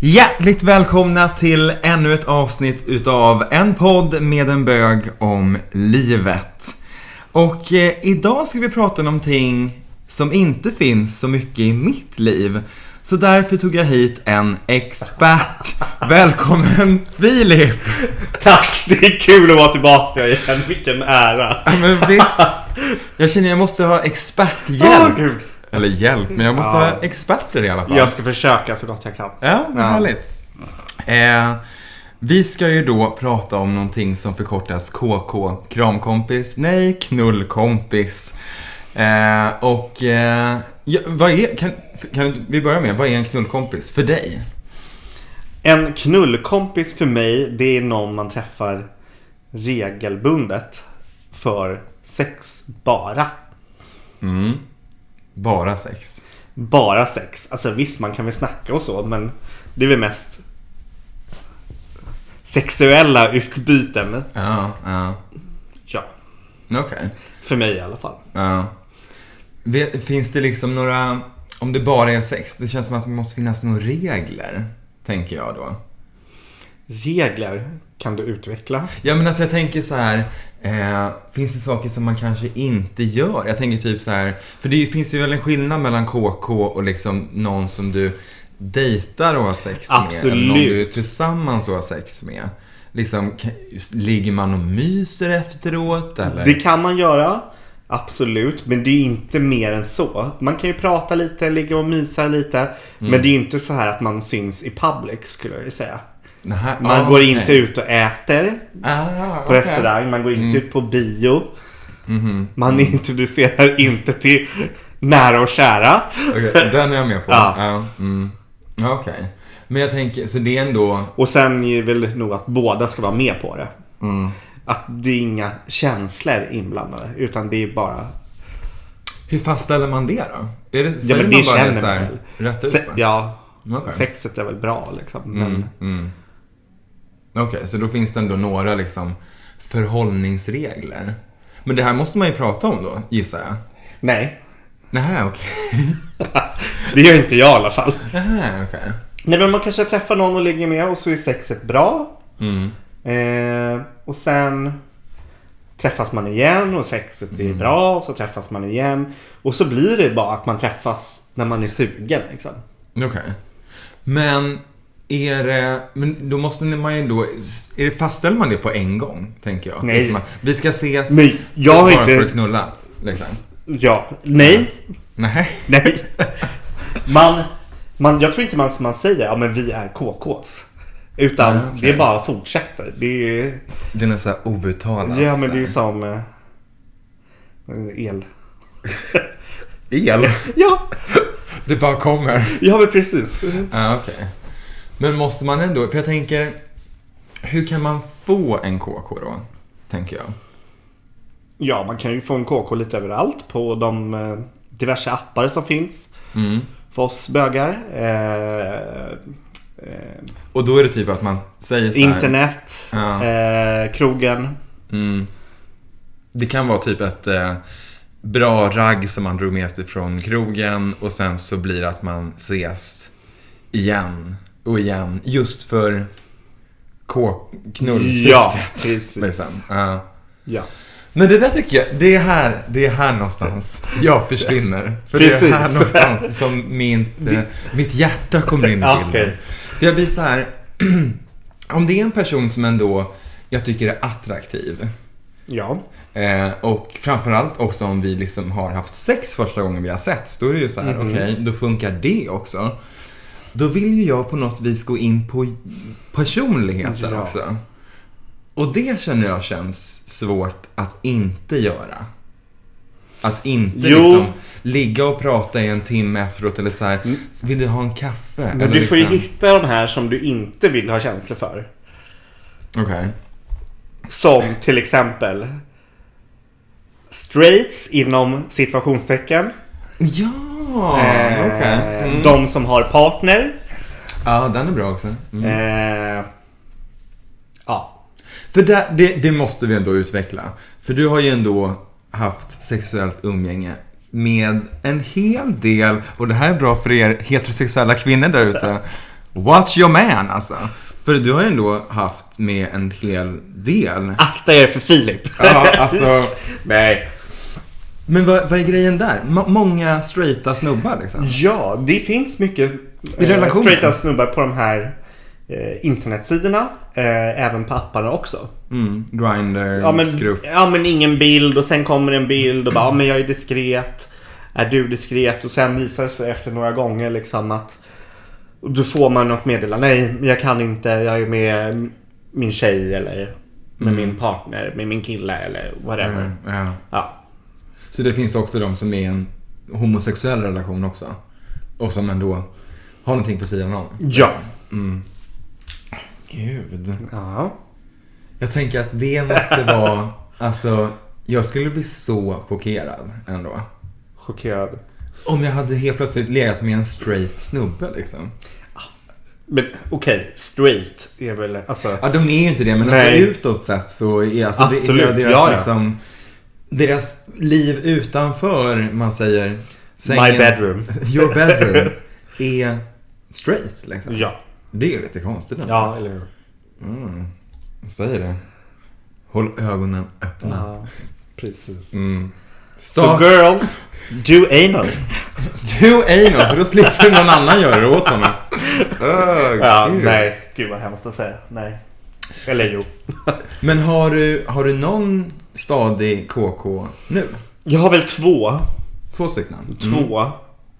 Hjärtligt välkomna till ännu ett avsnitt utav en podd med en bög om livet. Och idag ska vi prata om någonting som inte finns så mycket i mitt liv. Så därför tog jag hit en expert. Välkommen Filip! Tack, det är kul att vara tillbaka igen. Vilken ära. Ja, men visst. Jag känner jag måste ha experthjälp. Gud. Eller hjälp, men jag måste ha experter i alla fall. Jag ska försöka så gott jag kan. Ja, men härligt. Vi ska ju då prata om någonting som förkortas KK. Kramkompis? Nej, knullkompis. Vad är, kan vi börja med, vad är en knullkompis för dig? En knullkompis för mig, det är någon man träffar regelbundet för sex bara. Bara sex. Bara sex. Alltså visst, man kan väl snacka och så, men det är väl mest sexuella utbyten. Ja. Okej. För mig i alla fall. Ja. Finns det liksom några, om det bara är sex, det känns som att det måste finnas några regler, tänker jag då. Regler kan du utveckla? Ja, men alltså jag tänker så här, finns det saker som man kanske inte gör? Jag tänker typ så här, för det finns ju väl en skillnad mellan KK och liksom någon som du dejtar och har sex med. Absolut. Eller någon du är tillsammans och har sex med. Liksom, ligger man och myser efteråt eller? Det kan man göra, absolut, men det är inte mer än så. Man kan ju prata lite, ligga och mysa lite, men det är inte så här att man syns i public, skulle jag säga. Man går inte ut och äter på restaurang. Man går inte ut på bio. Man introducerar inte till nära och kära. Den är jag med på. Ja. Okej. Men jag tänker, så det är ändå. Och sen är väl nog att båda ska vara med på det. Att det är inga känslor inblandade, utan det är bara. Hur fastställer man det då? Är det, ja, men det känner så här, man väl. Rätt ut? Ja, okay. Sexet är väl bra liksom, men. Okej, så då finns det ändå några liksom förhållningsregler. Men det här måste man ju prata om då, gissar jag. Nej, okej. det gör inte jag i alla fall. Okej. Nej, men man kanske träffar någon och ligger med och så är sexet bra. Och sen träffas man igen och sexet är bra, och så träffas man igen. Och så blir det bara att man träffas när man är sugen liksom. Okej. Men då måste man ju då, fastställer man det på en gång, tänker jag? Nej. Liksom, vi ska ses. Nej, jag bara inte för att knulla liksom. Ja, nej. Nej. Jag tror inte man säger ja men vi är KKs. Utan det är bara fortsätter. Det är så här obuttalat. Ja, men det är som el. El? Ja. Det bara kommer. Ja, men precis. Okej. Men måste man ändå, för jag tänker, hur kan man få en KK då, tänker jag? Ja, man kan ju få en KK lite överallt på de diverse appar som finns. För oss bögar. Och då är det typ att man säger så här, internet, krogen. Det kan vara typ ett bra ragg som man drog med sig från krogen, och sen så blir det att man ses igen och igen just för knullsyftet. Ja, precis. Liksom. Ja. Men det där tycker jag, det är här någonstans jag försvinner. För precis. Det är här någonstans som mitt hjärta kommer in i bilden. Okay. För jag blir så här, om det är en person som ändå jag tycker är attraktiv. Ja. Och framförallt också om vi liksom har haft sex första gången vi har sett, då är det ju så här, okej, då funkar det också. Då vill ju jag på något vis gå in på personligheten också. Och det känner jag känns svårt att inte göra. Att inte liksom ligga och prata i en timme efteråt eller så här, vill du ha en kaffe? Men eller du får ju liksom hitta de här som du inte vill ha känslor för. Okej. Som till exempel straights inom situationstecken. Ja, okej. De som har partner. Ja, den är bra också. Ja. För det måste vi ändå utveckla. För du har ju ändå haft sexuellt umgänge med en hel del, och det här är bra för er heterosexuella kvinnor där ute, watch your man alltså. För du har ju ändå haft med en hel del. Akta er för Filip. Ja, alltså. Nej. Men vad är grejen där? Många straighta snubbar liksom. Ja, det finns mycket straighta snubbar på de här internetsidorna. Även på apparna också. Grindr, Scruff. Ja, men ingen bild. Och sen kommer en bild och bara, men jag är diskret. Är du diskret? Och sen visar det sig efter några gånger liksom att då får man något meddelande. Nej, jag kan inte. Jag är med min tjej eller med min partner, med min kille eller whatever. Ja. Så det finns också de som är en homosexuell relation också. Och som ändå har någonting på sidan om. Ja. Gud. Ja. Jag tänker att det måste vara... Alltså, jag skulle bli så chockerad ändå. Chockerad. Om jag hade helt plötsligt legat med en straight snubbe liksom. Men okej, straight är väl alltså... Ja, de är ju inte det, men alltså utåt sett så är alltså absolut. Det är deras liksom, deras liv utanför, man säger sängen, my bedroom. Your bedroom är straight liksom. Ja. Det är lite konstigt. Ja, eller hur? Jag säger det. Håll ögonen öppna. Ja, precis. So girls, do anal. Do anal, för då slipper någon annan göra det åt honom. Nej, gud vad hemskt att säga. Nej. Eller jo. Men har du någon stadig KK nu? Jag har väl två. Två stycken? Två.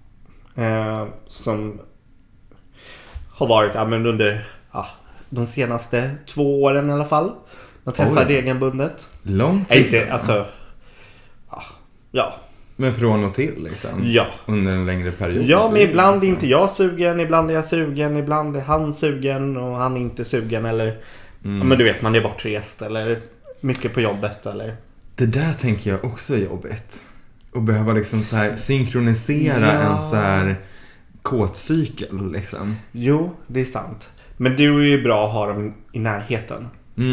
Som har varit under de senaste 2 åren i alla fall. Jag träffade regelbundet. Lång tid? Inte, alltså... Ja. Men från och till liksom? Ja. Under en längre period? Ja, men ibland är inte jag sugen. Ibland är jag sugen. Ibland är han sugen och han är inte sugen. Eller, ja, men du vet, man är bortrest. Eller mycket på jobbet. Eller... Det där tänker jag också är jobbigt. Och behöva liksom så här synkronisera en så här kåtcykel liksom. Jo, det är sant. Men det är ju bra att ha dem i närheten.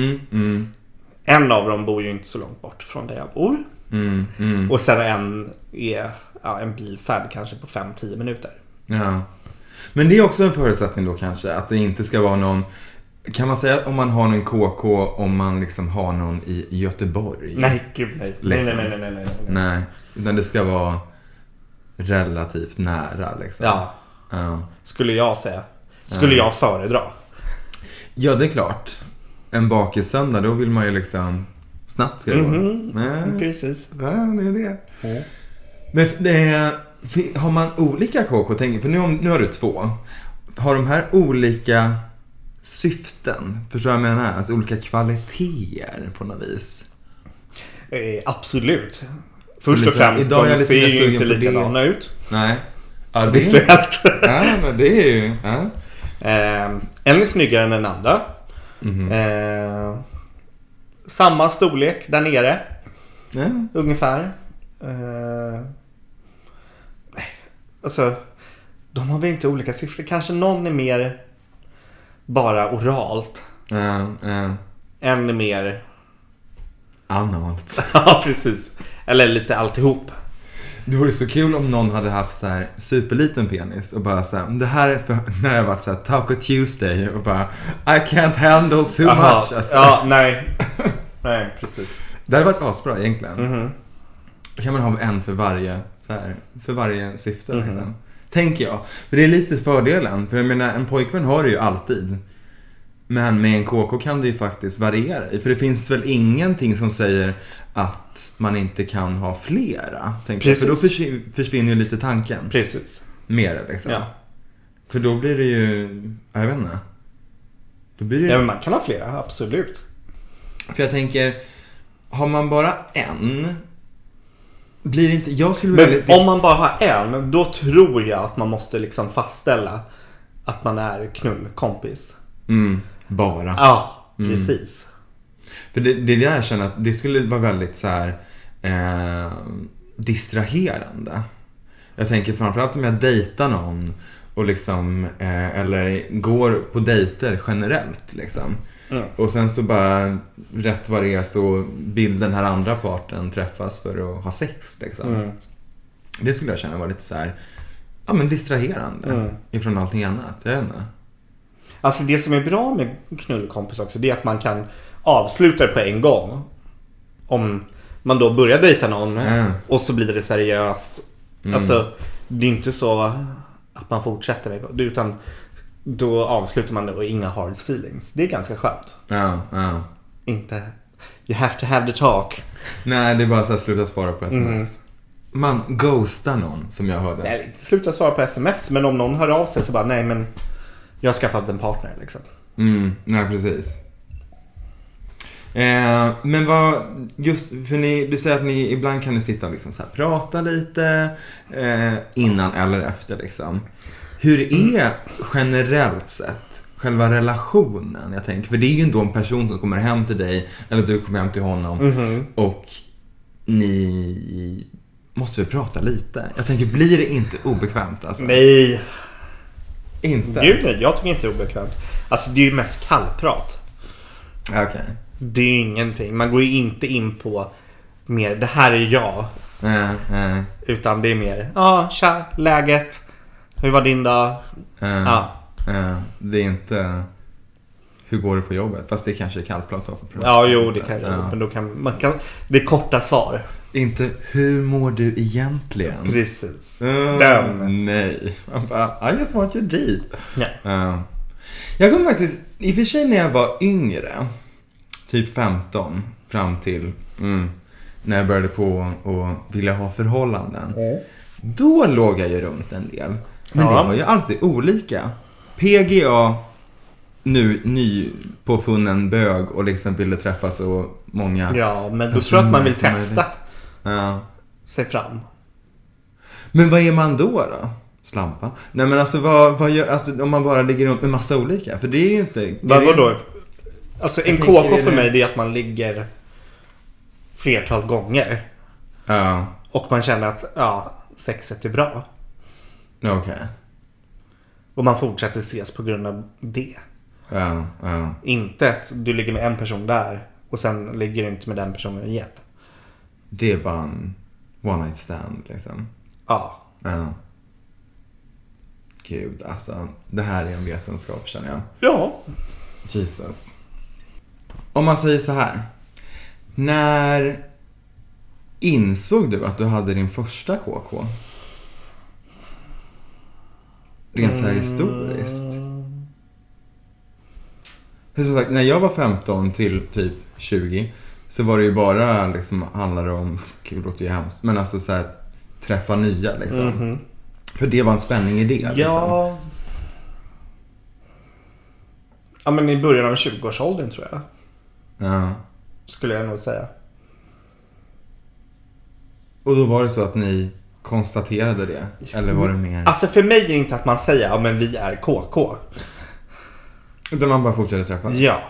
En av dem bor ju inte så långt bort från där jag bor. Och sen en är en bilfärd kanske på 5-10 minuter. Ja. Men det är också en förutsättning då kanske, att det inte ska vara någon... Kan man säga att om man har någon KK, om man liksom har någon i Göteborg? Nej, gud nej. Liksom. Nej. Utan det ska vara relativt nära liksom. Ja. Skulle jag säga. Skulle jag föredra. Ja, det är klart. En bakisöndag, då vill man ju liksom snabbt ska det vara. Precis. Ja, det är det. Men har man olika KK? För nu har du 2. Har de här olika syften? Förstår jag menar? Alltså olika kvaliteter på något vis. Absolut. Först och främst, de ser ju inte likadana ut. Nej. Ja, det är ja, men det är ju... Ja. En är snyggare än den andra. Samma storlek där nere. Ungefär. Alltså, de har väl inte olika syften. Kanske någon är mer bara oralt. En är mer analt. Ja, precis. Eller lite alltihop. Det vore så kul om någon hade haft så här superliten penis och bara så här, det här är för när jag varit så här Taco Tuesday och bara I can't handle too much. Alltså. Ja, nej. Nej, precis. Det hade varit asbra egentligen. Då kan man ha en för varje så här, för varje syfte liksom. Tänker jag. För det är lite fördelen. För jag menar, en pojkvän har det ju alltid. Men med en KK kan det ju faktiskt variera. För det finns väl ingenting som säger att man inte kan ha flera. För då försvinner ju lite tanken. Precis. Mer liksom. Ja. För då blir det ju... Jag vet inte. Då blir det ju... Ja, men man kan ha flera, absolut. För jag tänker... Har man bara en... Blir det inte... Jag skulle men om man bara har en, då tror jag att man måste liksom fastställa att man är knullkompis. Bara. Ja, precis. För det där jag känner att det skulle vara väldigt så här distraherande. Jag tänker framförallt om jag dejtar någon och liksom eller går på dejter generellt liksom. Och sen så bara rätt vad det är så vill den här andra parten träffas för att ha sex liksom. Det skulle jag känna var lite så här men distraherande ifrån allting annat. Jag vet inte. Alltså det som är bra med knullkompis också, det är att man kan avsluta det på en gång. Om man då börjar dejta någon och så blir det seriöst. Alltså det är inte så att man fortsätter med det, utan då avslutar man det och inga hard feelings. Det är ganska skönt. Ja. Inte you have to have the talk. Nej, det är bara så att sluta svara på sms. Man ghostar någon, som jag hörde. Nej, inte sluta svara på sms, men om någon hör av sig så bara, nej men jag har skaffat en partner liksom. Nej, precis. Men vad, just för du säger att ni ibland kan ni sitta och liksom så här prata lite innan eller efter liksom. Hur är generellt sett själva relationen? Jag tänker, för det är ju ändå en person som kommer hem till dig, eller du kommer hem till honom och ni måste väl prata lite. Jag tänker, blir det inte obekvämt alltså? Nej. Inte? Gud, jag tycker inte det är obekvämt. Alltså det är ju mest kallprat. Okej. Det är ingenting. Man går ju inte in på mer, det här är jag. Utan det är mer, tja, läget. Hur var din dag? Det är inte, hur går det på jobbet? Fast det kanske är kallprat då. Ja, jo, det kan jag. Men då kan det är korta svar. Inte, hur mår du egentligen? Precis. Nej. Man bara, I just want your deep. Yeah. Jag kommer faktiskt, i och för sig när jag var yngre, typ 15, fram till när jag började på och vilja ha förhållanden. Då låg jag ju runt en del. Men det var ju alltid olika. PGA, nu ny påfunnen bög och liksom ville träffa så många. Ja, men då tror jag att man vill testa sig fram. Men vad är man då? Slampa? Nej, men alltså vad gör, alltså om man bara ligger runt med massa olika? För det är ju inte... Vadå? Alltså en KK för mig, det är att man ligger flertal gånger. Ja. Och man känner att sexet är bra. Okej. Och man fortsätter ses på grund av det. Ja. Inte att du ligger med en person där och sen ligger du inte med den personen igen. Det är bara en one night stand liksom. Ja. Gud, alltså det här är en vetenskap, känner jag. Ja. Jesus. Om man säger så här. När insåg du att du hade din första KK? Rent så här historiskt. För som sagt, när jag var 15 till typ 20 så var det ju bara liksom, handlade om, kul låter ju hemskt, men alltså så här, träffa nya liksom. För det var en spänning i det liksom. Ja, men i början av 20-årsåldern tror jag. Ja. Skulle jag nog säga. Och då var det så att ni konstaterade det? Eller var det mer? Alltså för mig är det inte att man säger men vi är KK. Utan man bara fortsätter träffa? Ja.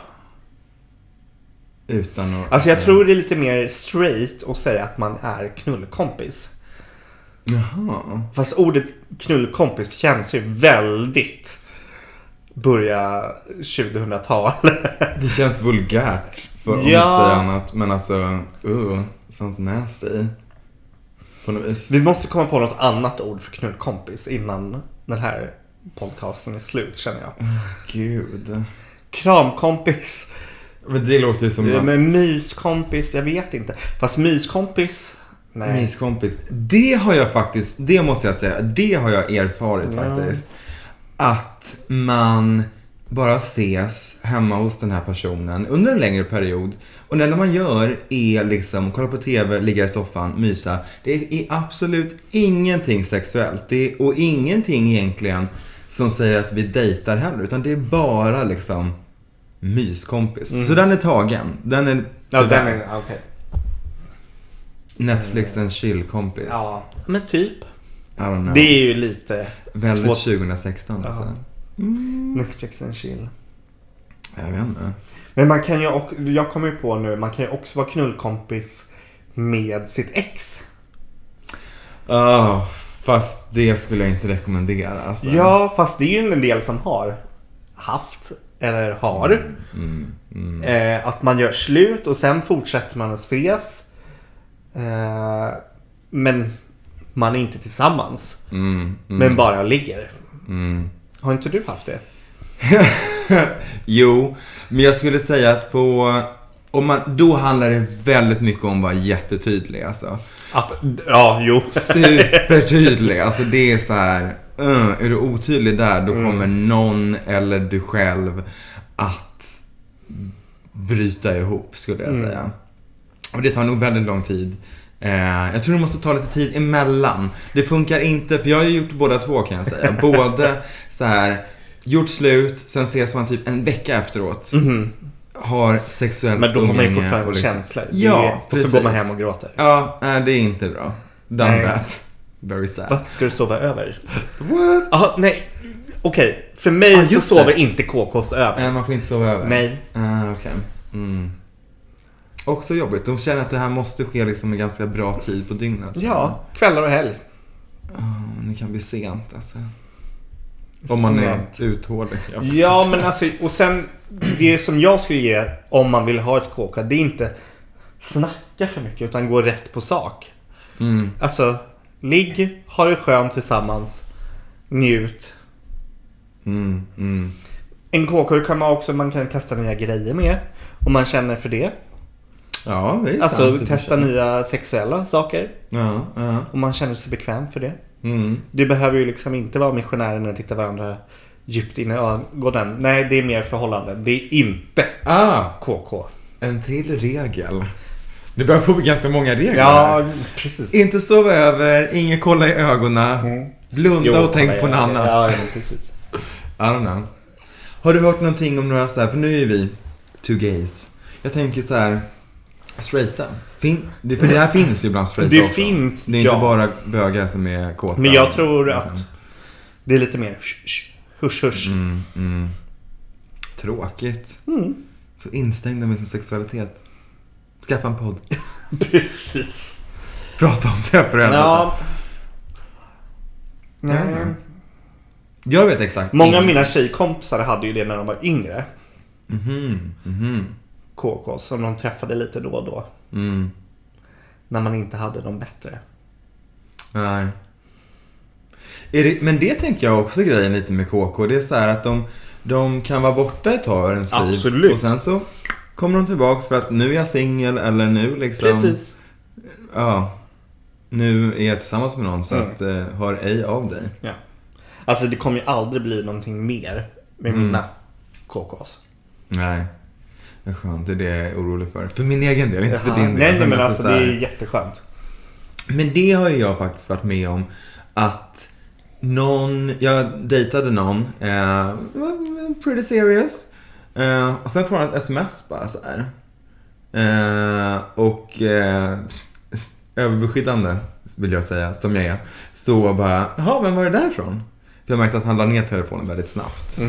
Utan att... Alltså jag tror det är lite mer straight att säga att man är knullkompis. Jaha. Fast ordet knullkompis känns ju väldigt börja 2000-tal. Det känns vulgärt för att inte säga annat. Men alltså, sounds nasty. På något vis. Vi måste komma på något annat ord för knullkompis innan den här podcasten är slut, känner jag. Gud. Kramkompis. Men det låter ju som... Men myskompis, jag vet inte. Fast myskompis... Nej. Myskompis. Det har jag faktiskt... Det måste jag säga. Det har jag erfarit faktiskt. Att man bara ses hemma hos den här personen under en längre period. Och när man gör är liksom kolla på tv, ligga i soffan, mysa. Det är absolut ingenting sexuellt. Och ingenting egentligen som säger att vi dejtar heller. Utan det är bara liksom myskompis. Så den är tagen. Den är... Ja, den är... Okej. Okay. Netflix en chill-kompis. Ja, men typ. I don't know. Det är ju lite... Väldigt 2016 alltså. Netflix en chill. Jag vet inte. Men man kan ju också... Jag kommer ju på nu, man kan ju också vara knullkompis med sitt ex. Fast det skulle jag inte rekommendera alltså. Ja, fast det är ju en del som har haft eller har att man gör slut och sen fortsätter man att ses men man är inte tillsammans men bara ligger. Har inte du haft det? Jo, men jag skulle säga att då handlar det väldigt mycket om att vara jättetydlig alltså. Ja, jo. Supertydlig. Alltså det är så här, är du otydlig där, då kommer någon eller du själv att bryta ihop, skulle jag säga. Och det tar nog väldigt lång tid. Jag tror det måste ta lite tid emellan. Det funkar inte, för jag har ju gjort båda två, kan jag säga. Både så här, gjort slut, sen ses man typ en vecka efteråt. Har sexuellt men då har man ju umgänge fortfarande och liksom, känslor. Ja, och så går man hem och gråter. Ja, det är inte bra. Done that. Very sad. Va? Ska du sova över? What? Aha, nej. Okej, för mig så sover inte KKs över. Nej, man får inte sova över. Nej. Okej. Också jobbigt. De känner att det här måste ske liksom med ganska bra tid på dygnet. Ja, kvällar och helg. Det kan bli sent alltså. Om man är uthållig. Ja, men alltså, och sen det som jag skulle ge om man vill ha ett KK, det är inte snacka för mycket utan gå rätt på sak. Alltså, ligg, ha det skönt tillsammans, njut. En KK kan man kan testa nya grejer med om man känner för det. Ja, det är alltså sant, testa nya sexuella saker. Ja. Om man känner sig bekväm för det. Det behöver ju liksom inte vara missionärer och titta varandra djupt in i ögonen. Nej, det är mer förhållande. Det är inte KK. En till regel. Det börjar på ganska många regler. Ja, precis. Inte sova över, ingen kolla i ögonen. Blunda och tänk på något annat. Ja, precis. I don't know. Har du hört någonting om några så här, för nu är vi two gays. Jag tänker så här, straighta. För det här finns ju bland straighta det också. Finns, det är inte bara bögar som är kåta. Men jag tror att det är lite mer husch. Tråkigt. Så instängda med sin sexualitet. Skaffa en podd. Precis. Prata om det för en. Ja. Jag vet exakt. Många av mina tjejkompisar hade ju det när de var yngre. KK som de träffade lite då och då. När man inte hade dem bättre. Nej. Men det tänker jag också grejen lite med KK. Det är så här att de kan vara borta ett tag i ens liv. Absolut. Och sen så kommer de tillbaks för att nu är jag singel eller nu liksom. Precis. Ja. Nu är jag tillsammans med någon så att hör ej av dig. Ja. Alltså det kommer ju aldrig bli någonting mer med mina KKs. Nej. Det är skönt, det är det jag är orolig för min egen del, inte för din del. Nej, men alltså det är jätteskönt. Men det har ju jag faktiskt varit med om. Att jag dejtade någon pretty serious. Och sen får han ett sms bara så här. Och överbeskyddande vill jag säga, som jag är. Så bara, jaha, men var är det därifrån? För jag märkte att han la ner telefonen väldigt snabbt.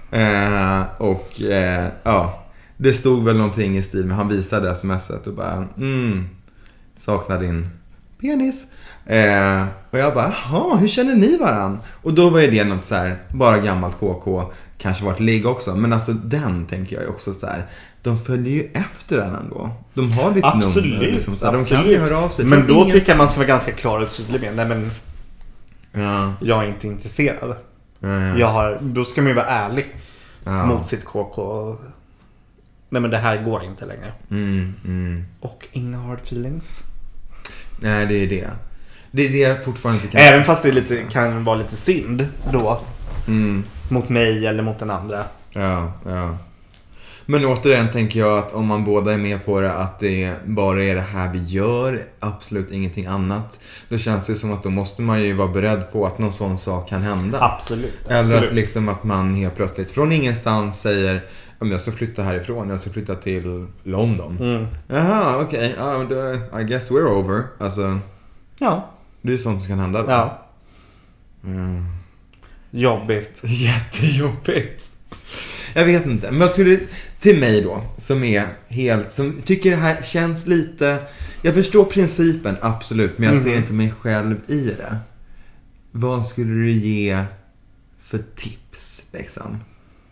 Det stod väl någonting i stil med, han visade smset och bara, saknar din penis. Och jag bara, jaha, hur känner ni varann? Och då var ju det något så här, bara gammalt KK, kanske varit ligg också. Men alltså den tänker jag ju också så här, de följer ju efter den ändå. De har ditt nummer liksom, så absolut. De kan ju höra av sig. Men då tycker jag man ska vara ganska klar och tydlig med, nej men jag är inte intresserad. Då ska man ju vara ärlig mot sitt KK. Nej men det här går inte längre. Och inga hard feelings. Nej, det är det. Det är det jag fortfarande inte kan. Även fast det kan vara lite synd då. Mot mig eller mot den andra. Ja. Men återigen tänker jag att om man båda är med på det, att det bara är det här vi gör, absolut ingenting annat, då känns det som att då måste man ju vara beredd på att någon sån sak kan hända. Absolut. Eller att liksom att man helt plötsligt från ingenstans säger, om jag ska flytta härifrån, jag ska flytta till London. Jaha, okej. I guess we're over. Alltså, ja. Det är sånt som kan hända då. Ja. Jobbigt. Jättejobbigt. Jag vet inte. Men jag skulle, till mig då, som tycker det här känns lite, jag förstår principen, absolut, men jag ser inte mig själv i det. Vad skulle du ge för tips liksom?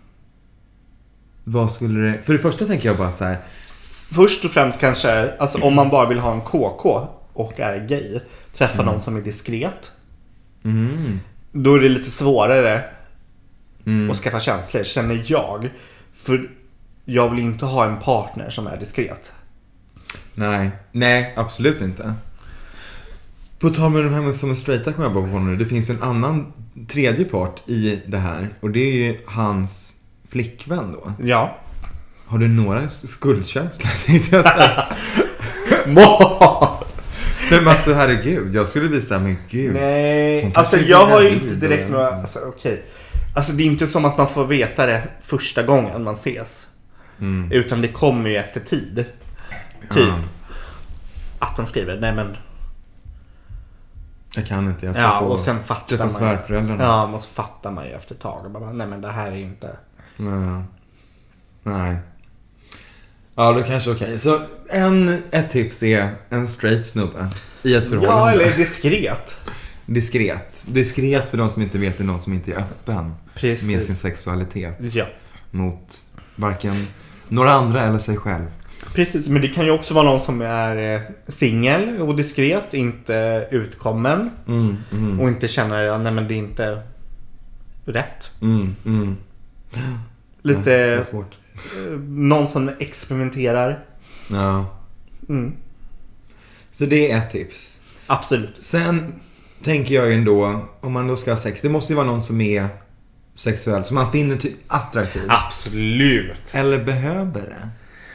Vad skulle det, för det första tänker jag bara så här. Först och främst kanske, alltså om man bara vill ha en KK och är gay, träffa någon som är diskret. Då är det lite svårare och skaffa känslor, känner jag. För jag vill inte ha en partner som är diskret. Nej, absolut inte. På tal med de här som är straighta kommer jag bara på nu. Det finns en annan tredje part i det här. Och det är ju hans flickvän då. Ja. Har du några skuldkänslor? Tänkte jag säga. Men alltså herregud, jag skulle bli såhär, men gud. Nej, alltså jag har ju inte direkt några, alltså okej. Alltså det är inte som att man får veta det första gången man ses. Utan det kommer ju efter tid. Typ att de skriver, nej men jag kan inte, jag ja, och sen fattar man svärföräldrarna. Ja, och så fattar man ju efter ett tag. Bara, nej men det här är inte. Nej. Ja, det kanske okej. Så ett tips är en straight snubbe i ett förhållande. Ja, eller Diskret för de som inte vet, är någon som inte är öppen. Precis. Med sin sexualitet. Ja. Mot varken några andra eller sig själv. Precis, men det kan ju också vara någon som är singel och diskret, inte utkommen. Och inte känner, nej men det är inte rätt. Lite det är svårt. Någon som experimenterar. Ja. Så det är ett tips. Absolut. Sen tänker jag ändå, om man då ska ha sex, det måste ju vara någon som är sexuell, som man finner attraktiv. Absolut. Eller behöver det.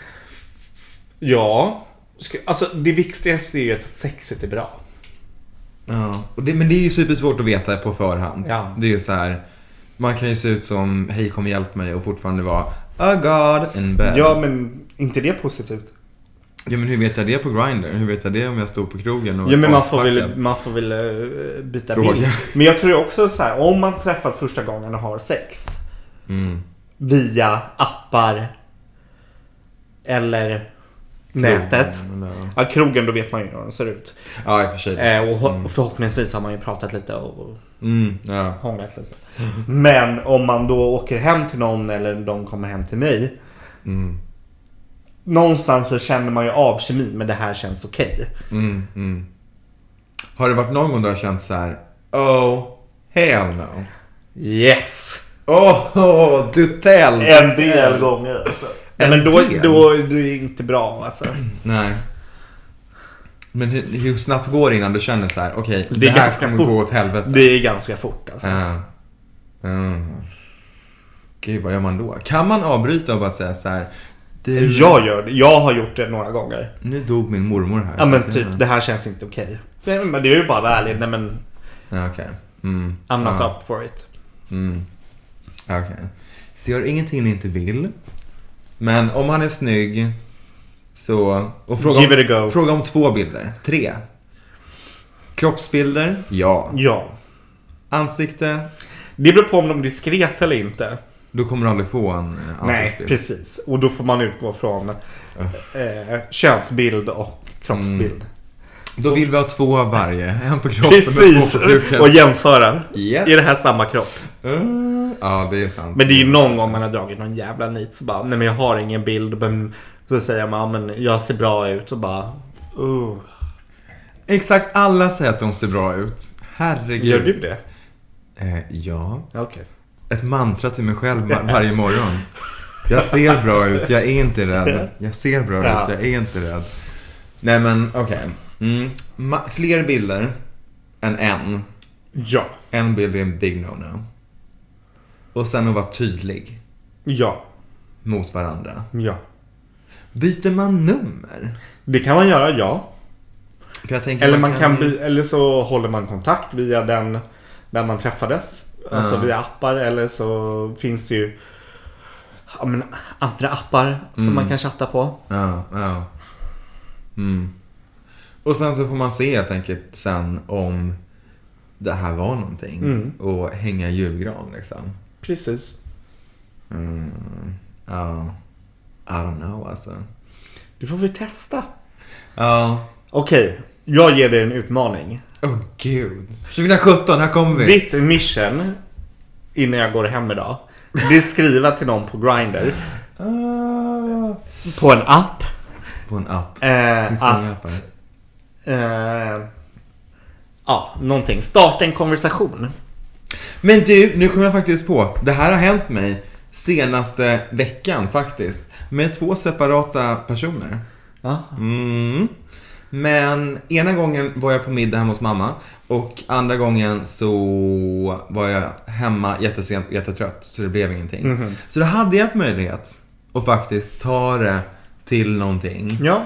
Ja. Alltså det viktigaste är ju att sexet är bra. Ja. Men det är ju supersvårt att veta på förhand. Ja. Det är ju så här, man kan ju se ut som hej kom hjälp mig och fortfarande vara a god in bed. Ja, men inte det positivt. Ja, men hur vet jag det på Grindr? Hur vet jag det om jag står på krogen och ja, men man får väl byta bild. Men jag tror också så här, om man träffas första gången och har sex via appar eller nätet. Ja, krogen, då vet man ju hur den ser ut. Ja, i och för sig. Och förhoppningsvis har man ju pratat lite och hånglat lite. Mm. Men om man då åker hem till någon eller de kommer hem till mig, någonstans så känner man ju av kemin, men det här känns okej. Har det varit någon gång du har känt så här: oh, hell no? Yes. Du tell. En del gånger alltså. Men då är det inte bra alltså. Nej. Men hur snabbt går det innan du känner så här: okej, det här ganska kommer fort. gå åt helvete? Det är ganska fort alltså. Gud, vad gör man då? Kan man avbryta och bara säga så här: jag gör det. Jag har gjort det några gånger. Nu dog min mormor här. Ja, men typ, det här känns inte okej. Men det är ju bara ärligt. Nej, men okej. I'm not up for it. Okej. Så gör ingenting ni inte vill. Men om han är snygg så, och fråga om 2 bilder. 3. Kroppsbilder? Ja. Ansikte? Det beror på om de är diskreta eller inte. Då kommer du aldrig få en ansiktsbild. Nej, precis. Och då får man utgå från könsbild och kroppsbild. Då vill vi ha 2 av varje. En på kroppen. Precis, och 2 på kuken. och jämföra. Yes. I det här samma kropp. Ja, det är sant. Men det är ju någon gång man har dragit någon jävla nit. Så bara, nej men jag har ingen bild. Men så säger man, men jag ser bra ut. Och bara, Exakt, alla säger att de ser bra ut. Herregud. Gör du det? Ja. Okej. Ett mantra till mig själv varje morgon. Jag ser bra ut, jag är inte rädd. Jag ser bra ut, jag är inte rädd. Nej, men okej. Fler bilder än en. Ja. En bild är en big no-no. Och sen att vara tydlig. Ja. Mot varandra. Ja. Byter man nummer? Det kan man göra, ja. För jag tänker, eller eller så håller man kontakt via den där man träffades. Alltså via appar. Eller så finns det ju andra appar som man kan chatta på. Ja. Och sen så får man se, jag tänker, sen om det här var någonting. Och hänga julgran liksom. Precis. I don't know alltså. Du får vi testa. Ja. Okej, jag ger dig en utmaning. Gud. 2017, här kommer vi. Ditt mission innan jag går hem idag, det är skriva till någon på Grindr. På en app. På en app. Någonting. Starta en konversation. Men du, nu kommer jag faktiskt på. Det här har hänt mig senaste veckan faktiskt. Med 2 separata personer. Men ena gången var jag på middag hemma hos mamma. Och andra gången så var jag hemma jättesent och jättetrött. Så det blev ingenting. Så då hade jag haft möjlighet att faktiskt ta det till någonting. Ja.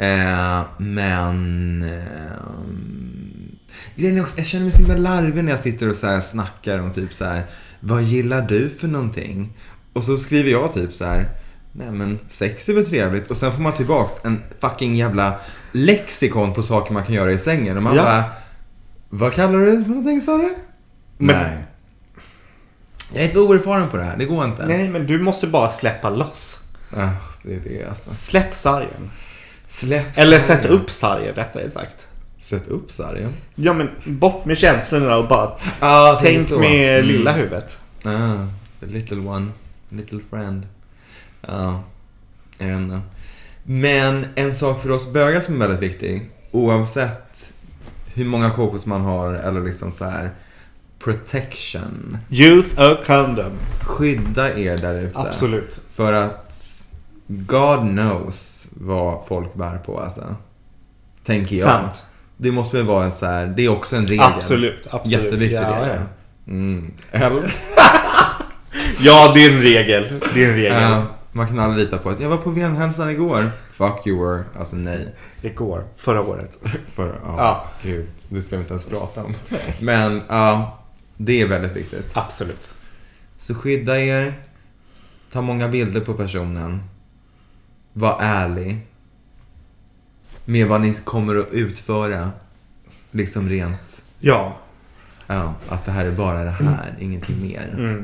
Jag känner mig så himla larvig när jag sitter och så här snackar om typ så här: vad gillar du för någonting? Och så skriver jag typ så här: nej men sex är väl trevligt. Och sen får man tillbaks en fucking jävla lexikon på saker man kan göra i sängen. Och man bara, vad kallar du det för någonting, sa du? Nej. Jag är för oerfaren på det här, det går inte. Nej, men du måste bara släppa loss. Det är det alltså. Släpp sargen. Eller sätt upp sargen, rättare sagt. Sätt upp sargen? Ja, men bort med känslorna och bara tänk med lilla huvudet. The little one, little friend. Jag vet inte. Men en sak för oss bögar som är väldigt viktig, oavsett hur många kokos man har eller liksom så här, protection. Use a condom. Skydda er där ute. Absolut. För att God knows vad folk bär på, alltså. Tänker jag. Sant. Det måste väl vara så här, det är också en regel. Absolut. Jätteviktig regel. Eller? Ja, det är en regel. Man kan aldrig lita på att jag var på Venhälsan igår. Fuck you were. Alltså nej. Igår. Förra året. Gud. Det ska vi inte ens prata om. Men det är väldigt viktigt. Absolut. Så skydda er. Ta många bilder på personen. Var ärlig med vad ni kommer att utföra. Liksom rent. Ja. Att det här är bara det här. Ingenting mer.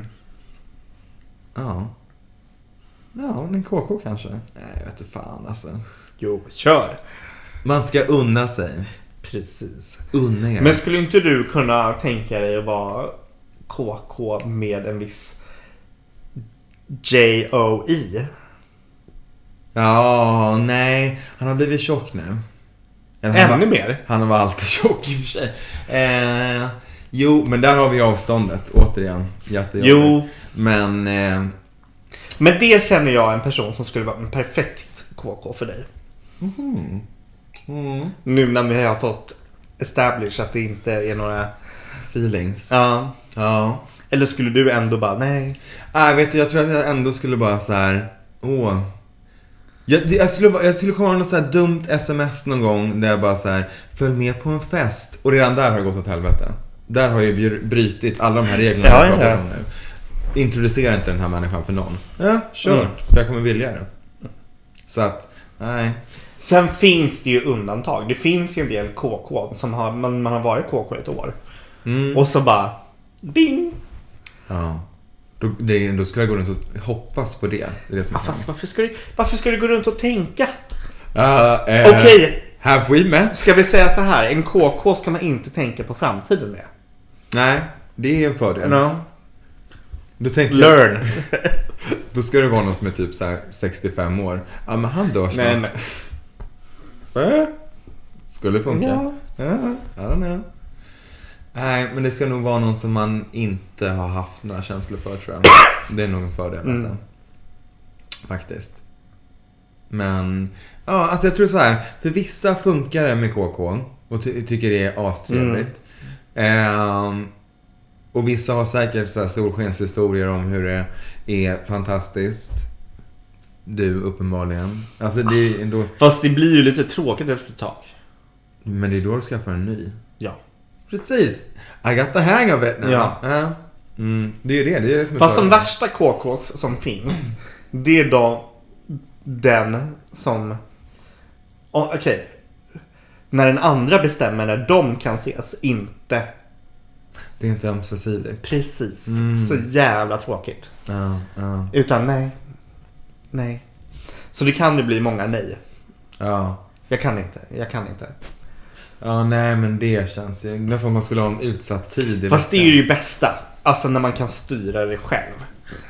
En KK kanske. Nej, jag vet inte fan alltså. Jo, kör. Man ska unna sig. Precis. Unna er. Men skulle inte du kunna tänka dig att vara KK med en viss JOE? Ja, nej. Han har blivit tjock nu. Ännu mer? Han var alltid tjock i och för sig. Jo, men där har vi avståndet. Återigen. Jo. Men det känner jag en person som skulle vara en perfekt KK för dig. Nu när vi har fått establish att det inte är några feelings. Ja. Eller skulle du ändå bara, nej? Vet du, jag tror att jag ändå skulle bara så här. Jag skulle komma något så här dumt sms någon gång där jag bara så här: följ med på en fest. Och redan där har det gått åt helvete. Där har jag brytit alla de här reglerna jag pratat om nu. Introducera inte den här människan för någon. Kört. För jag kommer vilja det. Så att, nej. Sen finns det ju undantag. Det finns ju en del KK som man har varit KK ett år. Och så bara bing. Ja. Då ska jag gå runt och hoppas på det. Det är det som är fast varför ska du gå runt och tänka? Okej. Have we met? Ska vi säga så här, en KK ska man inte tänka på framtiden med. Nej, det är en fördel. No. Då tänker learn. Då ska det vara någon som är typ så här 65 år. Men han dör snart. Nej. Skulle funka. I don't know. Nej, men det ska nog vara någon som man inte har haft några känslor för, tror jag. Det är nog en fördel alltså. Faktiskt. Men alltså jag tror så här, för vissa funkar det med KK och tycker det är astrevligt. Och vissa har säkert så här solskenshistorier om hur det är fantastiskt. Du uppenbarligen. Alltså det är ändå... Fast det blir ju lite tråkigt efter ett tag. Men det är då du skaffar en ny. Ja. Precis. I got the hang of it now. Ja. Det är ju det är som är. Fast de värsta KKs som finns, det är då den som... Okej. När den andra bestämmer när de kan ses, inte... Det är inte ömsesidigt. Precis. Så jävla tråkigt. Ja. Utan nej. Så det kan ju bli många nej. Ja. Jag kan inte. Ja, nej, men det känns ju nästan man skulle ha en utsatt tid. Fast det är ju bästa. Alltså när man kan styra det själv.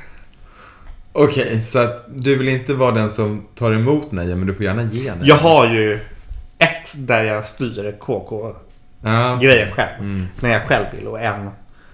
Okej, så att du vill inte vara den som tar emot nej, men du får gärna ge nej. Jag har ju ett där jag styr KK grejen själv. När jag själv vill, och en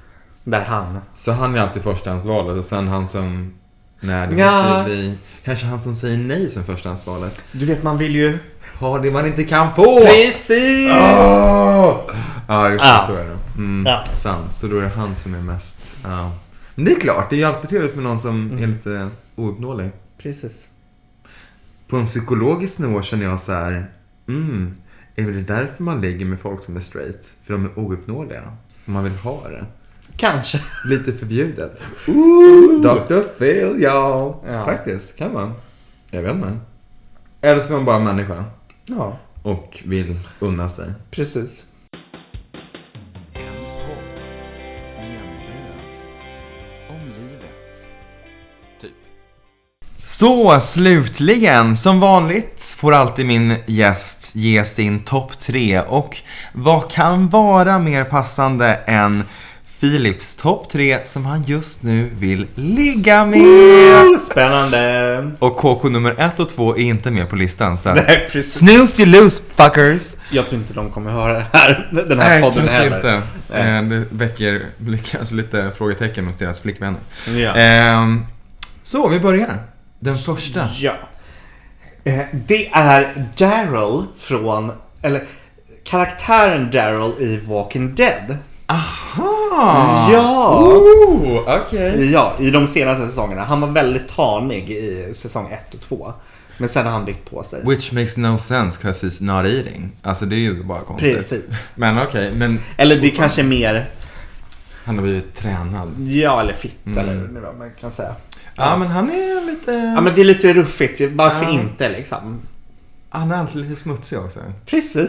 Där han. Så han är alltid förstahandsvalet och sen han som... Nej, det måste bli... Kanske han som säger nej som förstahandsvalet. Du vet, man vill ju... Ha det man inte kan få! Precis! Ja, just det, så är det. Sant. Så då är det han som är mest... Men det är klart, det är ju alltid trevligt med någon som är lite ouppnåelig. Precis. På en psykologisk nivå känner jag så här... är det därför man ligger med folk som är straight? För de är ouppnåeliga. Om man vill ha det. Kanske. Lite förbjudet. Dr. Phil, ja. Faktiskt, kan man. Jag vet inte. Eller så är man bara en människa. Ja. Och vill unna sig. Precis. En podd med en bög om livet. Typ. Så, slutligen. Som vanligt får alltid min gäst ge sin topp 3. Och vad kan vara mer passande än Philips topp 3 som han just nu vill ligga med. Spännande. Och KK nummer 1 och 2 är inte med på listan. Så nej, precis. Snooze you lose, fuckers. Jag tror inte de kommer höra den här podden heller. Inte. Det väcker kanske lite frågetecken hos deras flickvänner. Ja. Så, vi börjar. Den första. Ja. Det är Daryl från... Eller karaktären Daryl i Walking Dead. Aha! Ja! Okej. Ja, i de senaste säsongerna. Han var väldigt tanig i säsong 1 och 2. Men sen har han byggt på sig. Which makes no sense because he's not eating. Alltså det är ju bara konstigt. Precis. Men okej, men... Eller det kanske är mer... Han har blivit tränad. Ja, eller fitt eller vad man kan säga. Ja, men han är lite... Ja, men det är lite ruffigt. Varför inte liksom? Han är alltid lite smutsig också. Precis.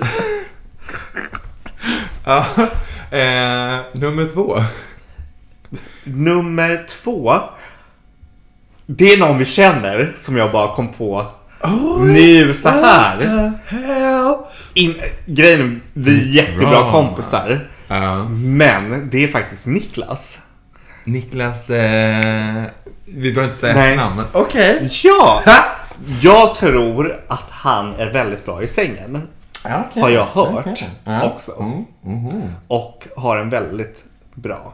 Ja. Nummer 2. Nummer 2. Det är någon vi känner som jag bara kom på nu så här. Grejen, vi är jättebra kompisar. Men det är faktiskt Niklas. Niklas, vi behöver inte säga namn, men okej. Ja, jag tror att han är väldigt bra i sängen. Okay. Har jag hört också. Och har en väldigt bra...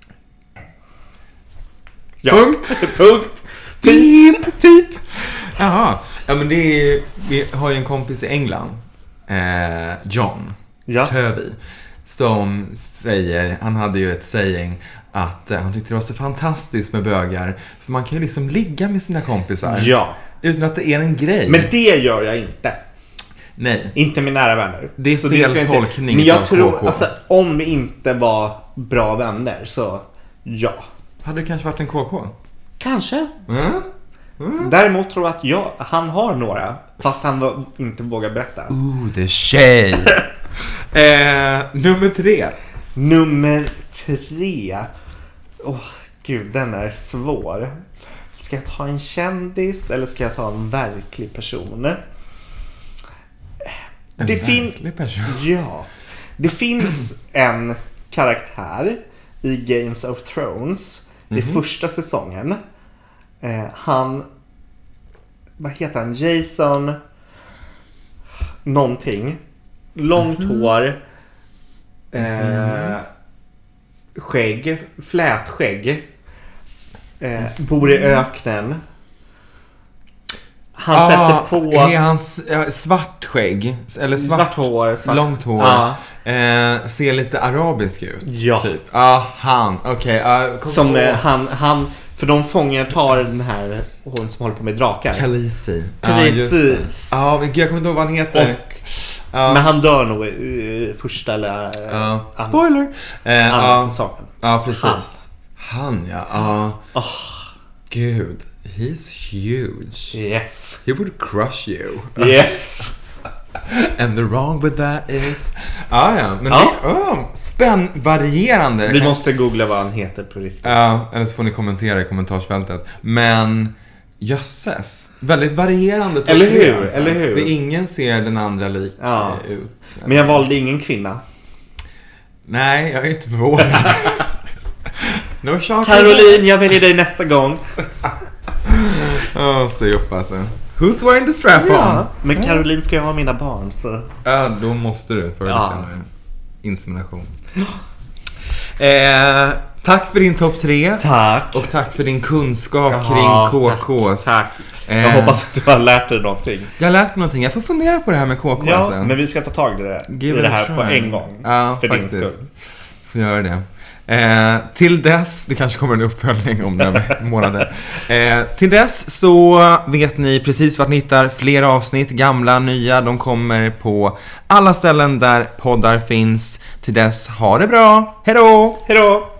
Ja. Punkt. Typ. Jaha. Ja, men det är... Vi har ju en kompis i England. John. Tövey. Som säger... Han hade ju ett saying att han tyckte det var så fantastiskt med bögar. För man kan ju liksom ligga med sina kompisar. Ja. Utan att det är en grej. Men det gör jag inte. Nej. Inte med nära vänner. Det är fel tolkning. Men jag tror, alltså, om vi inte var bra vänner så ja. Hade det kanske varit en KK? Kanske. Däremot tror jag att han har några. Fast han inte vågar berätta. The shade. Nummer 3. Nummer 3. Gud, den är svår. Ska jag ta en kändis eller ska jag ta en verklig person? En verklig person? Ja. Det finns en karaktär i Games of Thrones i första säsongen. Han... Vad heter han? Jason... Någonting. Långt hår. Skägg. Flätskägg. Bor i öknen. Han sätter på... Är han svart skägg? Eller svart hår. Långt hår. Ser lite arabisk ut. Ja. Typ. Han. Okej. Som han... För de fångar tar den här... Hon som håller på med drakar. Khaleesi. Precis. Jag kommer inte ihåg vad han heter. Men han dör nog i första eller... Spoiler! Andra säsongen. Ja, precis. Han, ja. Gud. He's huge. Yes. He would crush you. Yes. And the wrong with that is... Men varierande. Vi måste googla vad han heter på riktigt. Eller så får ni kommentera i kommentarsfältet. Men... Jösses. Väldigt varierande. Eller hur? Eller hur? För ingen ser den andra lik ut. Men jag valde ingen kvinna. Nej, jag är inte förvånad. No shock. Caroline, jag väljer dig nästa gång. Se upp alltså. Who's wearing the strap-on? Men Caroline ska ju ha mina barn så... Då måste du förr eller senare. Insemination. Tack för din topp 3. Tack. Och tack för din kunskap kring KKs. Tack. Jag hoppas att du har lärt dig någonting. Jag har lärt mig någonting. Jag får fundera på det här med KK sen. Men vi ska ta tag i det här på en gång. Ja, för faktiskt. din skull. Får göra det. Till dess, det kanske kommer en uppföljning om några månader. Till dess så vet ni precis vart ni hittar fler avsnitt, gamla, nya. De kommer på alla ställen där poddar finns. Till dess, ha det bra. Hej då! Hej då!